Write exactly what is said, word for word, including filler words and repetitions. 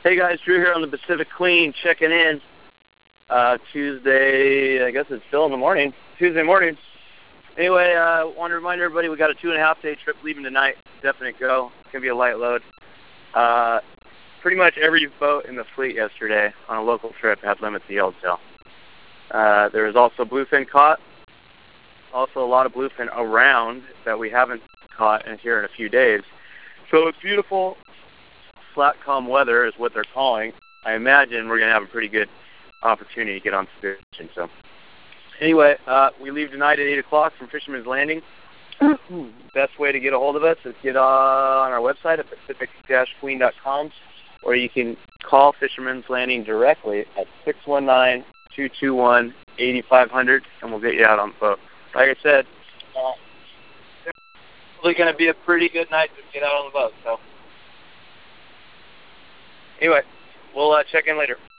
Hey guys, Drew here on the Pacific Queen, checking in. Uh, Tuesday, I guess it's still in the morning. Tuesday morning. Anyway, I uh, want to remind everybody we got a two and a half day trip leaving tonight. Definite go. It's going to be a light load. Uh, pretty much every boat in the fleet yesterday on a local trip had limits of Yellowtail. Uh, there was also bluefin caught. Also a lot of bluefin around that we haven't caught in here in a few days. So it's beautiful. Flat calm weather is what they're calling. I imagine we're going to have a pretty good opportunity to get on fishing. So anyway, uh, we leave tonight at eight o'clock from Fisherman's Landing. Best way to get a hold of us is get on our website at pacific dash queen dot com, or you can call Fisherman's Landing directly at six one nine, two two one, eight five zero zero, and we'll get you out on the boat. Like I said, uh, it's probably going to be a pretty good night to get out on the boat. So anyway, we'll uh, check in later.